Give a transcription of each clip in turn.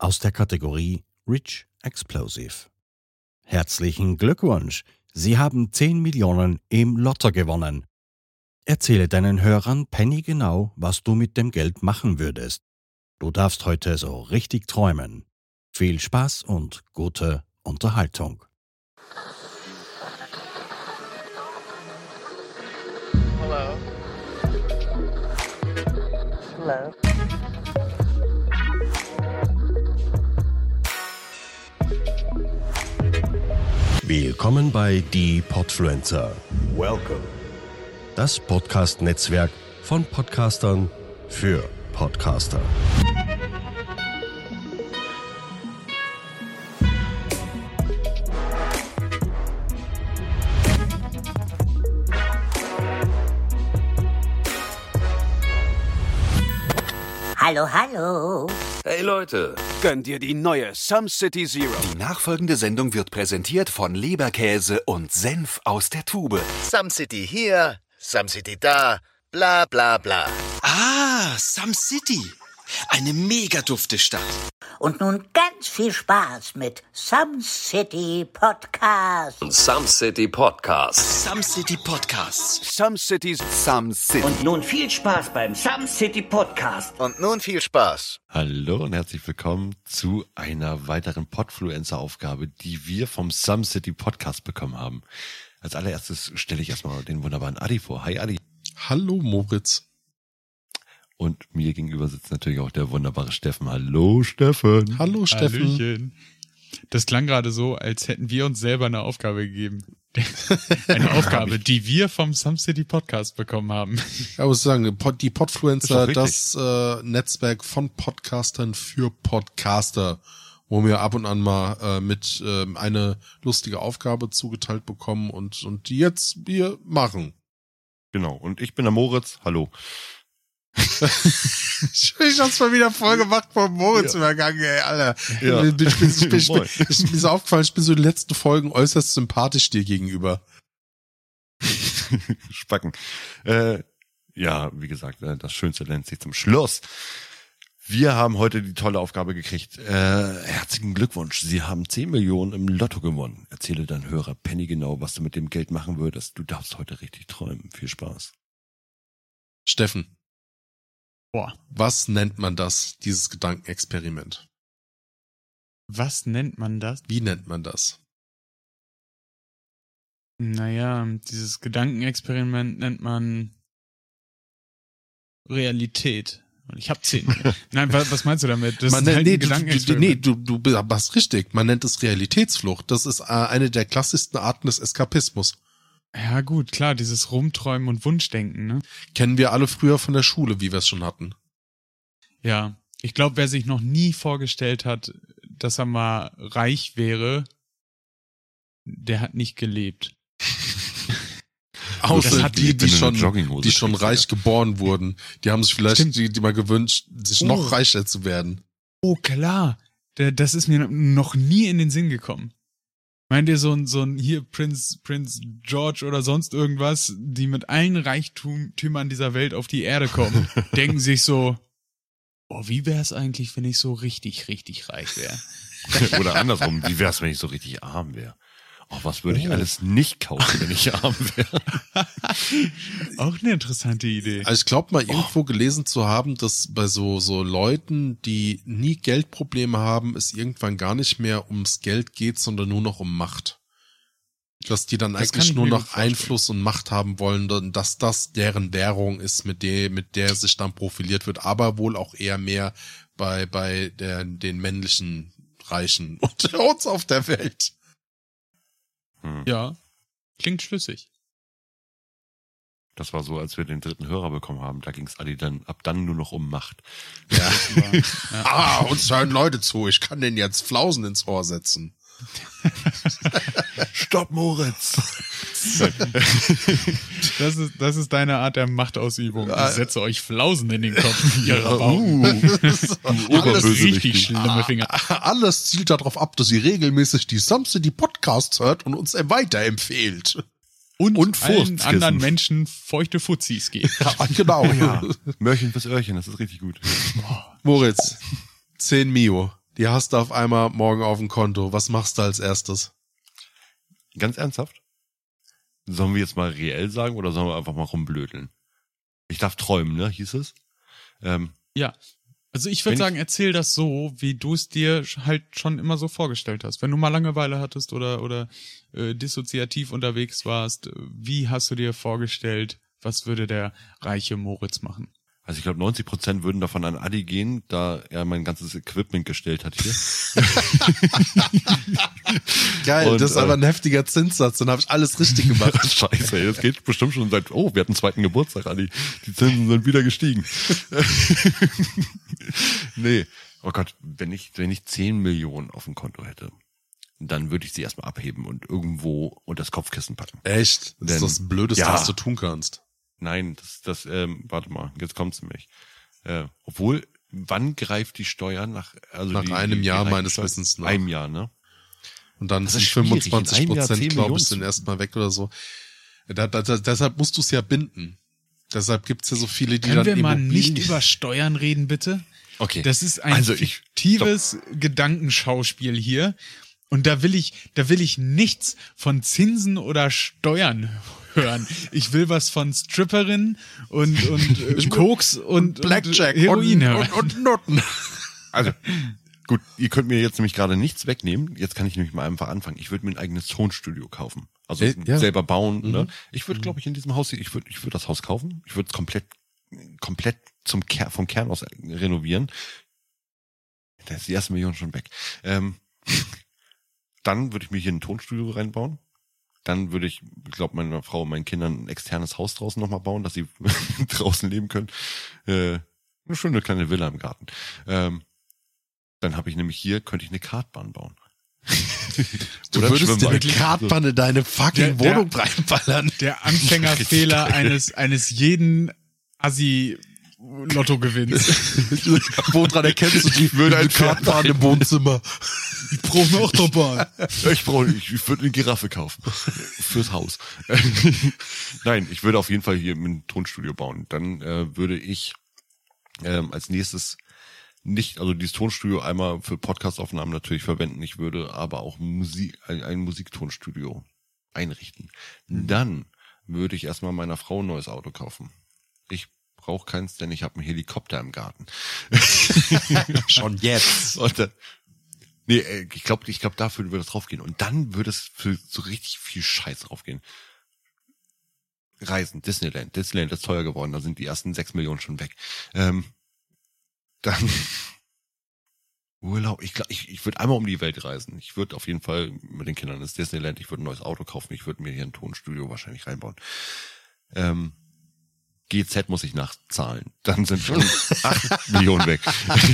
aus der Kategorie Rich Explosive. Herzlichen Glückwunsch! Sie haben 10 Millionen im Lotto gewonnen. Erzähle deinen Hörern pennygenau, was du mit dem Geld machen würdest. Du darfst heute so richtig träumen. Viel Spaß und gute Unterhaltung. Hello. Hello. Willkommen bei Die Podfluencer. Welcome. Das Podcast-Netzwerk von Podcastern für Podcaster. Hallo, hallo. Hey Leute, Gönn dir die neue Some City Zero. die nachfolgende Sendung wird präsentiert von Leberkäse und Senf aus der Tube. Some City hier, Some City da, bla bla bla. Ah, Some City. Eine mega dufte Stadt. Und nun ganz viel Spaß mit Some City Podcast. Some City Podcast. Some City Podcasts. Some Cities. Some City. Und nun viel Spaß beim Some City Podcast. Und nun viel Spaß. Hallo und herzlich willkommen zu einer weiteren Podfluencer-Aufgabe, die wir vom Some City Podcast bekommen haben. Als allererstes stelle ich erstmal den wunderbaren Adi vor. Hi Adi. Hallo Moritz. Und mir gegenüber sitzt natürlich auch der wunderbare Steffen. Hallo Steffen. Hallo Steffen. Hallöchen. Das klang gerade so, als hätten wir uns selber eine Aufgabe gegeben. Eine Aufgabe, die wir vom Some City Podcast bekommen haben. Ich muss sagen, die Podfluencer, Ist doch richtig. das Netzwerk von Podcastern für Podcaster, wo wir ab und an mal mit eine lustige Aufgabe zugeteilt bekommen und die jetzt wir machen. Genau. Und ich bin der Moritz. Hallo. Ich hab's mal wieder voll gemacht vom Moritz übergangen, ey, Alter. Ja. Mir Moin. ist so aufgefallen, ich bin so in den letzten Folgen äußerst sympathisch dir gegenüber. Spacken. Ja, wie gesagt, das Schönste nennt sich zum Schluss. Wir haben heute die tolle Aufgabe gekriegt. Herzlichen Glückwunsch. Sie haben 10 Millionen im Lotto gewonnen. Erzähle deinen Hörer pennygenau, was du mit dem Geld machen würdest. Du darfst heute richtig träumen. Viel Spaß. Steffen, Boah, was nennt man das, dieses Gedankenexperiment? was nennt man das? Wie nennt man das? Naja, dieses Gedankenexperiment nennt man Realität. Und ich habe 10. Nein, was meinst du damit? Das Man ist nennt, halt nee, ein Gedankenexperiment. du hast richtig. Man nennt es Realitätsflucht. Das ist eine der klassischsten Arten des Eskapismus. Ja gut, klar, dieses Rumträumen und Wunschdenken, ne? Kennen wir alle früher von der Schule, wie wir es schon hatten. Ja, ich glaube, wer sich noch nie vorgestellt hat, dass er mal reich wäre, der hat nicht gelebt. Außer hat die wenn du eine schon Jogginghose trägst, reich geboren wurden. Die haben sich vielleicht Stimmt. die mal gewünscht, sich noch reicher zu werden. Oh klar, das ist mir noch nie in den Sinn gekommen. Meint ihr so ein hier Prinz George oder sonst irgendwas, die mit allen Reichtümern dieser Welt auf die Erde kommen, denken sich so, oh, wie wär's eigentlich, wenn ich so richtig, richtig reich wäre? Oder andersrum, wie wär's, wenn ich so richtig arm wäre? Oh, was würde ich alles nicht kaufen, wenn ich arm wäre? Auch eine interessante Idee. Also ich glaube mal irgendwo gelesen zu haben, dass bei so Leuten, die nie Geldprobleme haben, es irgendwann gar nicht mehr ums Geld geht, sondern nur noch um Macht. Dass die dann Das kann eigentlich ich nur mir noch gut vorstellen. Einfluss und Macht haben wollen, und dass das deren Währung ist, mit der sich dann profiliert wird, aber wohl auch eher mehr bei den männlichen Reichen unter uns auf der Welt. Ja, klingt schlüssig. Das war so, als wir den dritten Hörer bekommen haben. Da ging's Adi dann ab dann nur noch um Macht. Ja. Uns hören Leute zu, ich kann denen jetzt Flausen ins Ohr setzen. Stopp, Moritz! Das ist deine Art der Machtausübung. Ich setze euch Flausen in den Kopf. Ihr Rabauken. Alles richtig schlimme Finger. Alles zielt darauf ab, dass ihr regelmäßig die Some City Podcasts hört und uns weiterempfehlt. Und allen Furzkissen. anderen Menschen feuchte Fuzis geben. Ja, genau. Oh ja, Mörchen fürs Öhrchen, das ist richtig gut. Moritz, 10 Mio, die hast du auf einmal morgen auf dem Konto. Was machst du als erstes? Ganz ernsthaft? Sollen wir jetzt mal reell sagen oder sollen wir einfach mal rumblödeln? Ich darf träumen, ne? Hieß es? Ja. Also ich würde sagen, erzähl das so, wie du es dir halt schon immer so vorgestellt hast. Wenn du mal Langeweile hattest oder dissoziativ unterwegs warst, wie hast du dir vorgestellt, was würde der reiche Moritz machen? Also ich glaube 90% würden davon an Adi gehen, da er mein ganzes Equipment gestellt hat hier. Geil, und, das ist aber ein heftiger Zinssatz, dann habe ich alles richtig gemacht. Scheiße, ey, das geht bestimmt schon seit, wir hatten 2. Geburtstag, Adi. Die Zinsen sind wieder gestiegen. Nee, oh Gott, wenn ich 10 Millionen auf dem Konto hätte, dann würde ich sie erstmal abheben und irgendwo unter das Kopfkissen packen. Echt? Das ist das Blödeste, was du tun kannst. Nein, warte mal, jetzt kommt's nämlich. Obwohl, wann greift die Steuer nach einem Jahr meines Wissens nach. Einem Jahr, ne? Und dann sind 25%, glaube ich, sind erstmal weg oder so. Deshalb musst du es ja binden. Deshalb gibt's ja so viele, die Können dann wir mal nicht über Steuern reden, bitte? Okay. Das ist ein fiktives Gedankenschauspiel hier. Und da will ich nichts von Zinsen oder Steuern hören. Ich will was von Stripperinnen und Koks und Blackjack und Heroin hören. Und Noten. Also, gut, ihr könnt mir jetzt nämlich gerade nichts wegnehmen. Jetzt kann ich nämlich mal einfach anfangen. Ich würde mir ein eigenes Tonstudio kaufen. Also selber bauen. Ne? Ich würde, glaube ich, in diesem Haus hier, ich würde das Haus kaufen. Ich würde es komplett vom Kern aus renovieren. Da ist die erste Million schon weg. Dann würde ich mir hier ein Tonstudio reinbauen. Dann würde ich glaube meiner Frau und meinen Kindern ein externes Haus draußen nochmal bauen, dass sie draußen leben können. Eine schöne kleine Villa im Garten. Dann habe ich nämlich könnte ich eine Kartbahn bauen. Du würdest dir eine Kartbahn in deine fucking Wohnung reinballern. Der Anfängerfehler eines jeden Assi-Lotto-Gewinns. Woran erkennst du die? Würde eine Kartbahn im Wohnzimmer. Ich brauche eine Achterbahn. Ich würde eine Giraffe kaufen. Fürs Haus. Nein, ich würde auf jeden Fall hier ein Tonstudio bauen. Dann würde ich als nächstes dieses Tonstudio einmal für Podcast-Aufnahmen natürlich verwenden. Ich würde aber auch ein Musiktonstudio einrichten. Dann würde ich erstmal meiner Frau ein neues Auto kaufen. Ich brauche keins, denn ich habe einen Helikopter im Garten. Schon jetzt. Ich glaube, dafür würde es draufgehen. Und dann würde es für so richtig viel Scheiß draufgehen. Reisen, Disneyland. Disneyland ist teuer geworden, da sind die ersten 6 Millionen schon weg. Dann Urlaub. Ich würde einmal um die Welt reisen. Ich würde auf jeden Fall mit den Kindern ins Disneyland, ich würde ein neues Auto kaufen, ich würde mir hier ein Tonstudio wahrscheinlich reinbauen. GZ muss ich nachzahlen. Dann sind schon 8 Millionen weg.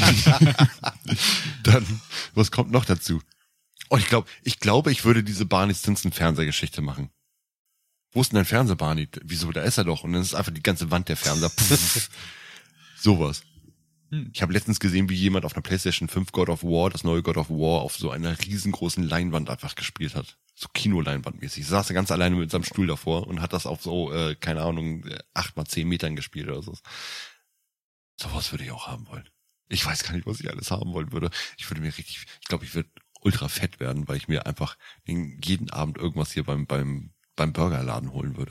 Dann, was kommt noch dazu? Und ich glaube, ich würde diese Barney Stinson Fernsehgeschichte machen. Wo ist denn dein Fernseher, Barney? Wieso, da ist er doch. Und dann ist einfach die ganze Wand der Fernseher. Sowas. Ich habe letztens gesehen, wie jemand auf einer PlayStation 5 God of War, das neue God of War, auf so einer riesengroßen Leinwand einfach gespielt hat. So Kinoleinwandmäßig. Saß er ganz alleine mit seinem Stuhl davor und hat das auf so, 8x10 Metern gespielt oder so. Sowas würde ich auch haben wollen. Ich weiß gar nicht, was ich alles haben wollen würde. Ich glaube, ich würde ultra fett werden, weil ich mir einfach jeden Abend irgendwas hier beim Burgerladen holen würde.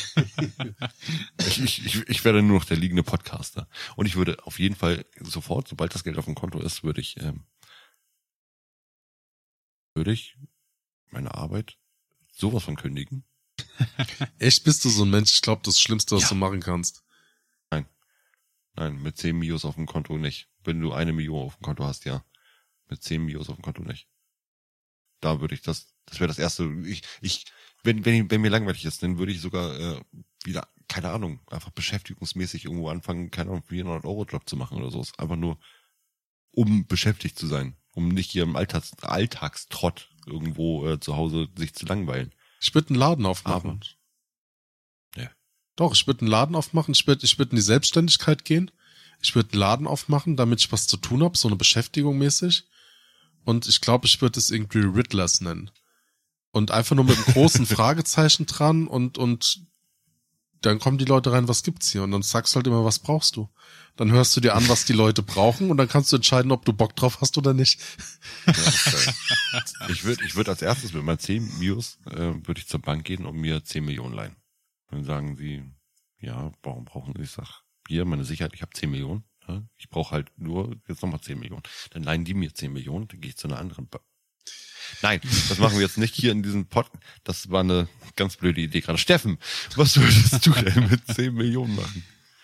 Ich werde nur noch der liegende Podcaster. Und ich würde auf jeden Fall sofort, sobald das Geld auf dem Konto ist, würde ich meine Arbeit sowas von kündigen. Echt, bist du so ein Mensch? Ich glaube, das Schlimmste, was du machen kannst. Nein, mit 10 Mios auf dem Konto nicht. Wenn du 1 Million auf dem Konto hast, ja. Mit 10 Mios auf dem Konto nicht. Da würde ich das wäre das erste. Wenn mir langweilig ist, dann würde ich sogar wieder, keine Ahnung, einfach beschäftigungsmäßig irgendwo anfangen, keine Ahnung, 400-Euro-Job zu machen oder so. Einfach nur, um beschäftigt zu sein. Um nicht hier im Alltagstrott irgendwo zu Hause sich zu langweilen. Ich würde einen Laden aufmachen. Ja. Doch, ich würde einen Laden aufmachen. Ich würde in die Selbstständigkeit gehen. Ich würde einen Laden aufmachen, damit ich was zu tun habe, so eine Beschäftigung mäßig. Und ich glaube, ich würde es irgendwie Riddlers nennen. Und einfach nur mit einem großen Fragezeichen dran und dann kommen die Leute rein, was gibt's hier? Und dann sagst du halt immer, was brauchst du? Dann hörst du dir an, was die Leute brauchen und dann kannst du entscheiden, ob du Bock drauf hast oder nicht. Ja, okay. Ich würde als erstes mit meinen 10 Mios, würde ich zur Bank gehen und mir 10 Millionen leihen. Dann sagen sie, ja, warum brauchen sie? Ich sag, hier, meine Sicherheit, ich habe 10 Millionen. Ja? Ich brauche halt nur jetzt nochmal 10 Millionen. Dann leihen die mir 10 Millionen, dann gehe ich zu einer anderen Bank. Nein, das machen wir jetzt nicht hier in diesem Pod. Das war eine ganz blöde Idee gerade. Steffen, was würdest du denn mit 10 Millionen machen?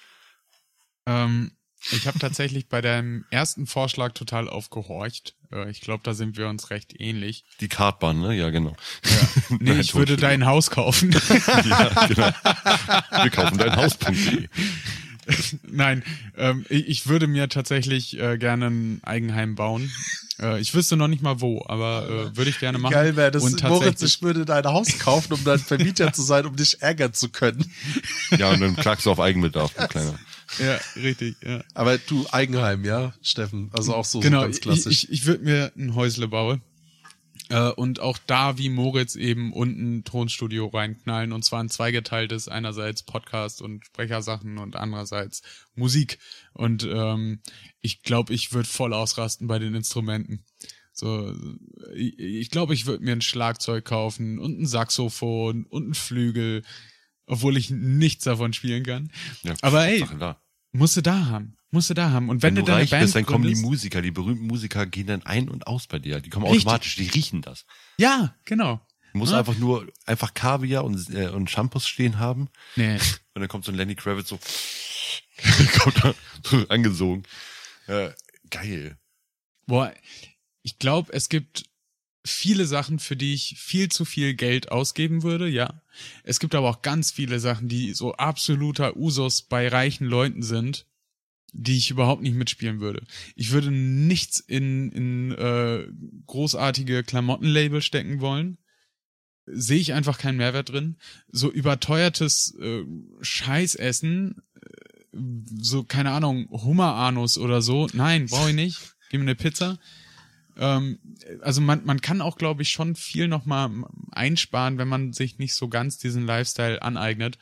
Ich habe tatsächlich bei deinem ersten Vorschlag total aufgehorcht. Ich glaube, da sind wir uns recht ähnlich. Die Kartbahn, ne? Ja, genau. Ja. Nee, ich würde dein Haus kaufen. Ja, genau. Wir kaufen dein Haus.de. Nein, ich würde mir tatsächlich gerne ein Eigenheim bauen. Ich wüsste noch nicht mal wo, aber würde ich gerne machen. Geil wäre das, und Moritz, ich würde dein Haus kaufen, um dein Vermieter zu sein, um dich ärgern zu können. Ja, und dann klagst du auf Eigenbedarf, du Kleiner. Ja, richtig, ja. Aber du, Eigenheim, ja, Steffen, also auch so, genau, so ganz klassisch. Ich würde mir ein Häusle bauen. Und auch da, wie Moritz, eben unten Tonstudio reinknallen, und zwar ein zweigeteiltes, einerseits Podcast und Sprechersachen und andererseits Musik. Und ich glaube, ich würde voll ausrasten bei den Instrumenten. So, ich glaube, ich würde mir ein Schlagzeug kaufen und ein Saxophon und ein Flügel, obwohl ich nichts davon spielen kann. Ja, aber hey, musst du da haben. Und wenn du dann reich bist, dann kommen die Musiker, die berühmten Musiker gehen dann ein und aus bei dir. Die kommen automatisch, die riechen das. Ja, genau. Du musst einfach Kaviar und Shampoos stehen haben. Nee. Und dann kommt so ein Lenny Kravitz so, kommt da so angesogen. Geil. Boah, ich glaube, es gibt viele Sachen, für die ich viel zu viel Geld ausgeben würde, ja. Es gibt aber auch ganz viele Sachen, die so absoluter Usus bei reichen Leuten sind, die ich überhaupt nicht mitspielen würde. Ich würde nichts in großartige Klamottenlabel stecken wollen. Sehe ich einfach keinen Mehrwert drin. So überteuertes Scheißessen, so, keine Ahnung, Hummeranus oder so. Nein, brauche ich nicht. Gib mir eine Pizza. Also man kann auch, glaube ich, schon viel nochmal einsparen, wenn man sich nicht so ganz diesen Lifestyle aneignet.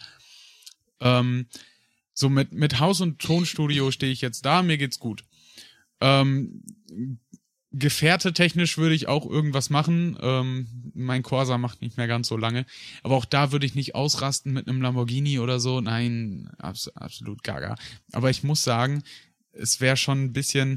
So mit Haus- und Tonstudio stehe ich jetzt da, mir geht's gut. Gefährte-technisch würde ich auch irgendwas machen. Mein Corsa macht nicht mehr ganz so lange. Aber auch da würde ich nicht ausrasten mit einem Lamborghini oder so. Nein, absolut gaga. Aber ich muss sagen, es wäre schon ein bisschen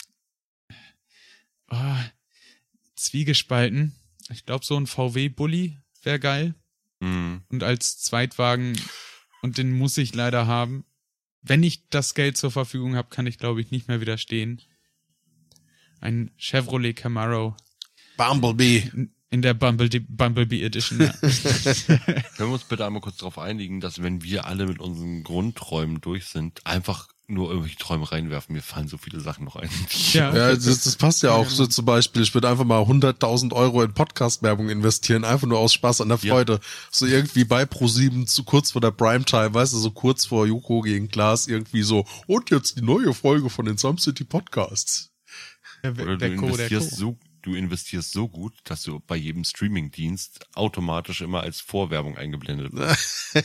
zwiegespalten. Ich glaube, so ein VW-Bulli wäre geil. Mhm. Und als Zweitwagen, und den muss ich leider haben. Wenn ich das Geld zur Verfügung habe, kann ich, glaube ich, nicht mehr widerstehen. Ein Chevrolet Camaro. Bumblebee. In der Bumblebee Edition, ja. Können wir uns bitte einmal kurz darauf einigen, dass wenn wir alle mit unseren Grundträumen durch sind, einfach nur irgendwelche Träume reinwerfen. Mir fallen so viele Sachen noch ein. Ja, das passt ja auch so zum Beispiel. Ich würde einfach mal 100.000 Euro in Podcast-Werbung investieren, einfach nur aus Spaß an der Freude. Ja. So irgendwie bei ProSieben, zu kurz vor der Primetime, weißt du, so kurz vor Joko gegen Klaas, irgendwie so, und jetzt die neue Folge von den Some City Podcasts. Oder du investierst so gut, dass du bei jedem Streaming-Dienst automatisch immer als Vorwerbung eingeblendet wirst.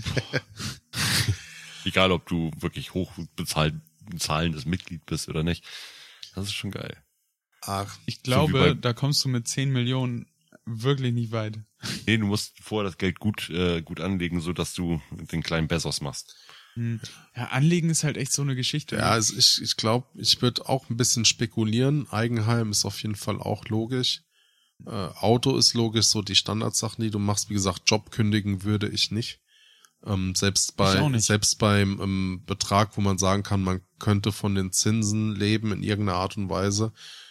Egal, ob du wirklich hochbezahlendes Mitglied bist oder nicht. Das ist schon geil. Ach, ich glaube, so da kommst du mit 10 Millionen wirklich nicht weit. Nee, du musst vorher das Geld gut anlegen, so dass du den kleinen Bezos machst. Ja, Anlegen ist halt echt so eine Geschichte. Ja, also ich glaube, ich würde auch ein bisschen spekulieren. Eigenheim ist auf jeden Fall auch logisch. Auto ist logisch, so die Standardsachen, die du machst. Wie gesagt, Job kündigen würde ich nicht. Selbst beim Betrag, wo man sagen kann, man könnte von den Zinsen leben in irgendeiner Art und Weise.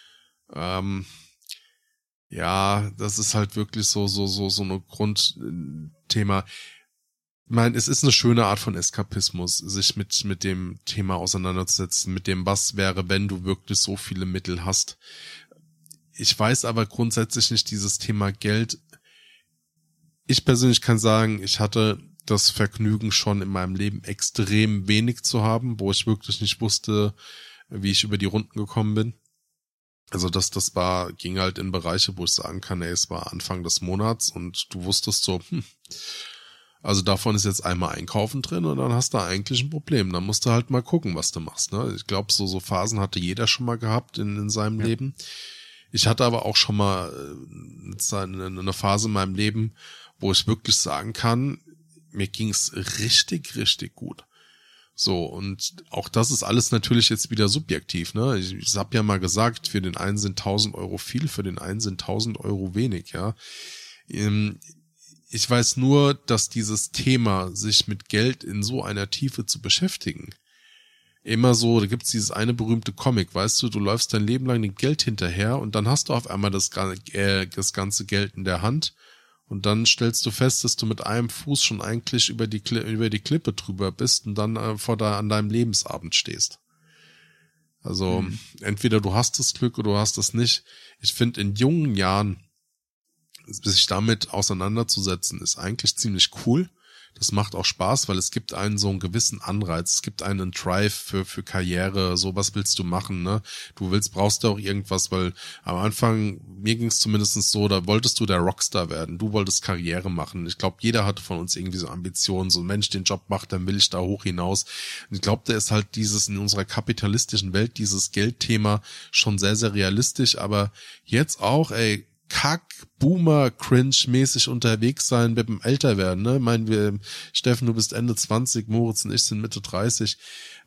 Ja, das ist halt wirklich so eine Grundthema. Ich meine, es ist eine schöne Art von Eskapismus, sich mit dem Thema auseinanderzusetzen, mit dem, was wäre, wenn du wirklich so viele Mittel hast. Ich weiß aber grundsätzlich nicht dieses Thema Geld. Ich persönlich kann sagen, ich hatte das Vergnügen schon in meinem Leben extrem wenig zu haben, wo ich wirklich nicht wusste, wie ich über die Runden gekommen bin. Also ging halt in Bereiche, wo ich sagen kann, es war Anfang des Monats und du wusstest so, Also davon ist jetzt einmal Einkaufen drin und dann hast du eigentlich ein Problem. Dann musst du halt mal gucken, was du machst. Ne? Ich glaube, so Phasen hatte jeder schon mal gehabt in seinem Leben. Ich hatte aber auch schon mal eine Phase in meinem Leben, wo ich wirklich sagen kann, mir ging's richtig, richtig gut. So, und auch das ist alles natürlich jetzt wieder subjektiv. Ne? Ich habe ja mal gesagt, für den einen sind 1.000 Euro viel, für den einen sind 1.000 Euro wenig. Ja. Ich weiß nur, dass dieses Thema, sich mit Geld in so einer Tiefe zu beschäftigen, immer so, da gibt's dieses eine berühmte Comic, weißt du, du läufst dein Leben lang dem Geld hinterher und dann hast du auf einmal das ganze Geld in der Hand und dann stellst du fest, dass du mit einem Fuß schon eigentlich über die Klippe drüber bist und dann an deinem Lebensabend stehst. Also entweder du hast das Glück oder du hast es nicht. Ich finde, in jungen Jahren sich damit auseinanderzusetzen, ist eigentlich ziemlich cool. Das macht auch Spaß, weil es gibt einen so einen gewissen Anreiz. Es gibt einen Drive für Karriere. So, was willst du machen, ne? Brauchst du auch irgendwas, weil am Anfang, mir ging es zumindest so, da wolltest du der Rockstar werden. Du wolltest Karriere machen. Ich glaube, jeder hatte von uns irgendwie so Ambitionen. So, Mensch, den Job macht, dann will ich da hoch hinaus. Und ich glaube, da ist halt in unserer kapitalistischen Welt dieses Geldthema schon sehr, sehr realistisch. Aber jetzt auch, Boomer-Cringe-mäßig unterwegs sein mit dem Älterwerden, ne? Meinen wir, Steffen, du bist Ende 20, Moritz und ich sind Mitte 30.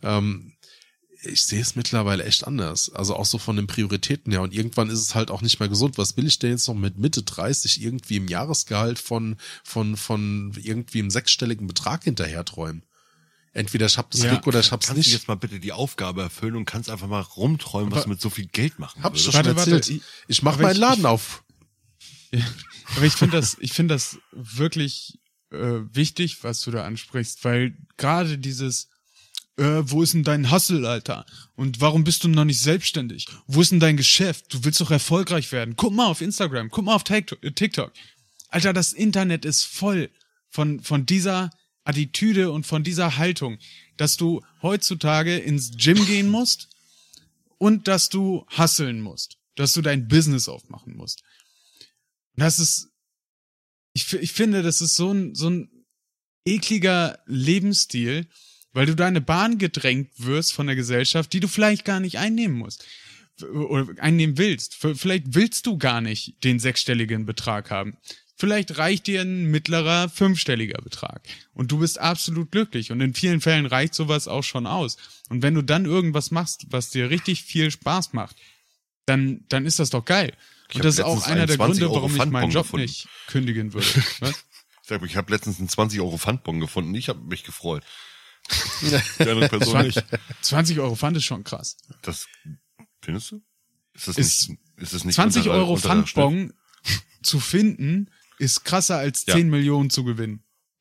Ich sehe es mittlerweile echt anders. Also auch so von den Prioritäten her. Und irgendwann ist es halt auch nicht mehr gesund. Was will ich denn jetzt noch mit Mitte 30 irgendwie im Jahresgehalt von irgendwie einem 6-stelligen Betrag hinterher träumen? Entweder ich hab das Glück oder ich hab's nicht. Kannst du jetzt mal bitte die Aufgabe erfüllen und kannst einfach mal rumträumen, was du mit so viel Geld machen würdest? Hab ich doch schon erzählt. Ich mach meinen Laden auf. Ja, aber ich finde das wirklich wichtig, was du da ansprichst, weil gerade dieses wo ist denn dein Hustle, Alter? Und warum bist du noch nicht selbstständig? Wo ist denn dein Geschäft? Du willst doch erfolgreich werden. Guck mal auf Instagram, guck mal auf TikTok. Alter, das Internet ist voll von dieser Attitüde und von dieser Haltung, dass du heutzutage ins Gym gehen musst und dass du hustlen musst, dass du dein Business aufmachen musst. Das ist, ich finde, das ist so ein ekliger Lebensstil, weil du da in eine Bahn gedrängt wirst von der Gesellschaft, die du vielleicht gar nicht einnehmen musst oder einnehmen willst. Vielleicht willst du gar nicht den 6-stelligen Betrag haben. Vielleicht reicht dir ein mittlerer 5-stelliger Betrag und du bist absolut glücklich und in vielen Fällen reicht sowas auch schon aus. Und wenn du dann irgendwas machst, was dir richtig viel Spaß macht, dann ist das doch geil. Und das ist auch einer der Gründe, warum ich meinen Job nicht kündigen würde. Was? Ich habe letztens einen 20 € Pfandbon gefunden. Ich habe mich gefreut. Die andere Person nicht. 20 € Pfand ist schon krass. Das findest du? Ist das nicht 20 € Pfandbon zu finden ist krasser als 10 Millionen zu gewinnen.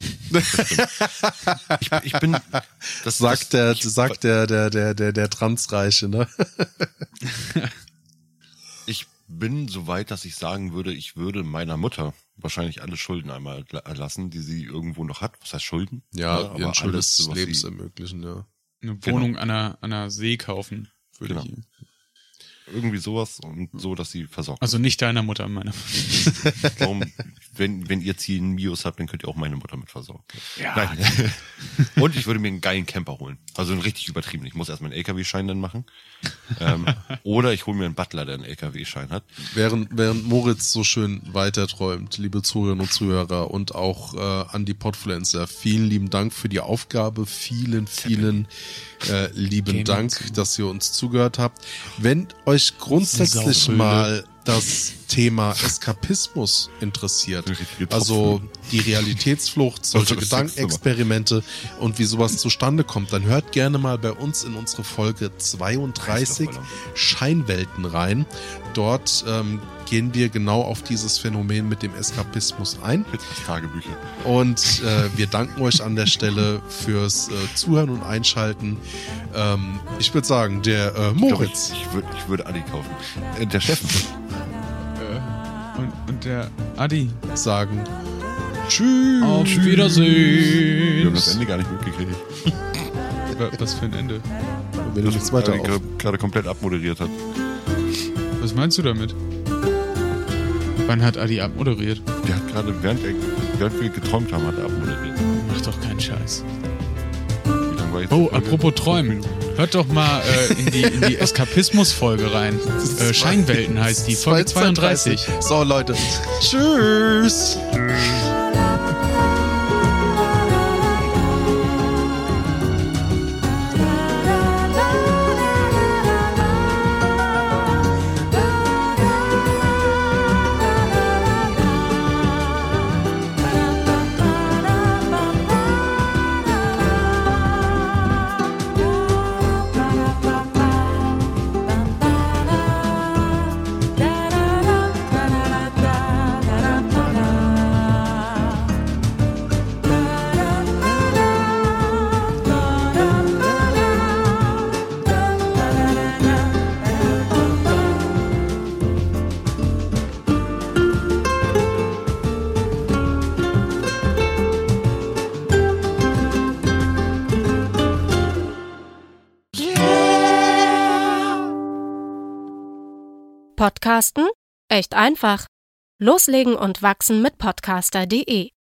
Ich bin, das sagt der Transreiche, ne? Ich bin so weit, dass ich sagen würde, ich würde meiner Mutter wahrscheinlich alle Schulden einmal erlassen, die sie irgendwo noch hat. Was heißt Schulden? Ja, ihren Schuld des Lebens ermöglichen, ja. Eine Wohnung an einer See kaufen, würde ich. Irgendwie sowas und so, dass sie versorgt. Also nicht deiner Mutter, meiner. Warum, wenn ihr Ziel einen Mios habt, dann könnt ihr auch meine Mutter mit versorgen. Ja. Nein. Und ich würde mir einen geilen Camper holen. Also einen richtig übertrieben. Ich muss erstmal einen LKW-Schein dann machen. Oder ich hole mir einen Butler, der einen LKW-Schein hat. Während Moritz so schön weiterträumt, liebe Zuhörerinnen und Zuhörer und auch an die Podfluencer, vielen lieben Dank für die Aufgabe. Vielen lieben Dank, dass ihr uns zugehört habt. Wenn euch grundsätzlich mal das Thema Eskapismus interessiert, also die Realitätsflucht, solche Gedankenexperimente und wie sowas zustande kommt, dann hört gerne mal bei uns in unsere Folge 32 Scheinwelten rein. Dort gehen wir genau auf dieses Phänomen mit dem Eskapismus ein. Tagebücher. Und wir danken euch an der Stelle fürs Zuhören und Einschalten. Ich würde sagen, der Moritz. Ich würde Adi kaufen. Der Steffen. Und der Adi sagen Tschüss. Auf Wiedersehen. Wir haben das Ende gar nicht mitgekriegt. Was für ein Ende? Wenn du nichts weiter gerade komplett abmoderiert hat. Was meinst du damit? Wann hat Adi abmoderiert? Der hat gerade während er während wir geträumt haben, hat er abmoderiert. Mach doch keinen Scheiß. Wie lange war jetzt Oh, apropos Träumen. Hört doch mal in die Eskapismus-Folge rein. Scheinwelten heißt die, Folge 32. So, Leute. Tschüss. Podcasten? Echt einfach. Loslegen und wachsen mit podcaster.de